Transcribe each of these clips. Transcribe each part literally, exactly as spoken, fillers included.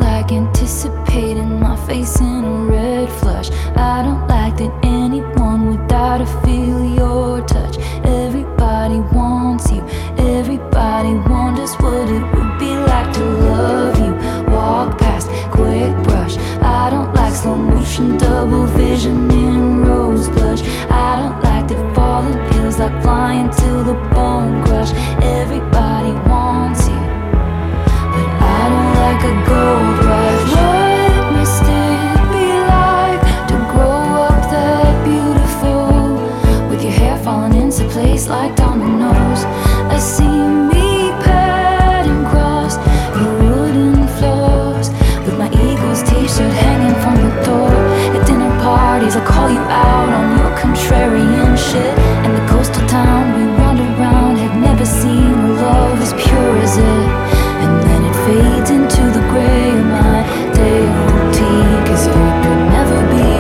like anticipating my face in a red flush. I don't like that anyone would die to feel your touch. Everybody wants you, everybody wonders what it would be like to love you. Walk past, quick brush. I don't like slow motion, double vision in rose blush. I don't like that falling feels like flying till the bone crush. Everybody wants you, but I don't like a gold rush. What must it be like to grow up that beautiful, with your hair falling into place like dominoes? I see me pattern cross your wooden floors, with my Eagles t-shirt hanging from the door. At dinner parties I call you out on your contrarian shit, and the coastal town we wander around had never seen a love as pure as it. And then it fades into the gray of my day old tea, cause it could never be.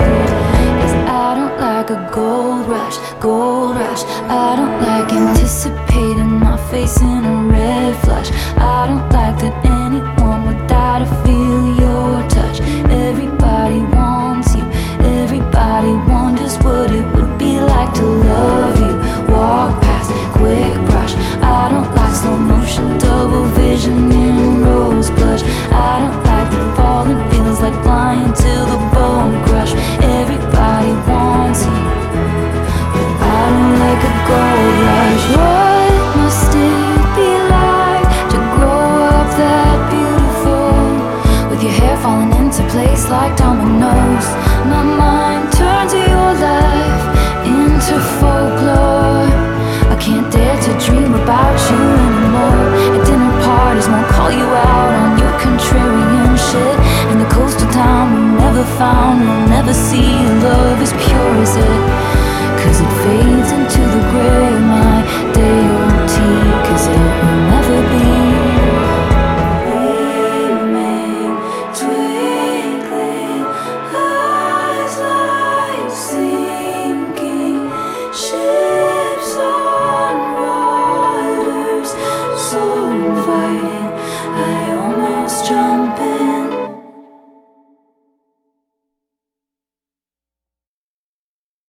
Cause I don't like a gold rush, gold rush. I don't like anticipating my face in a red flush. I don't like that anyone would die to feel your touch. Everybody wants you, everybody wonders what it would be like to love you. Walk past, quick brush. I don't like slow motion, double vision in rose blush. I don't like the falling feels like flying till the bone crush. Everybody wants you, but I don't like a gold rush. What must it be like to grow up that beautiful, with your hair falling into place like dominoes? My mind turns your life into folklore. I can't dare to dream about you anymore. At dinner parties won't call you out on your contrarian shit, and the coastal town we never found will never see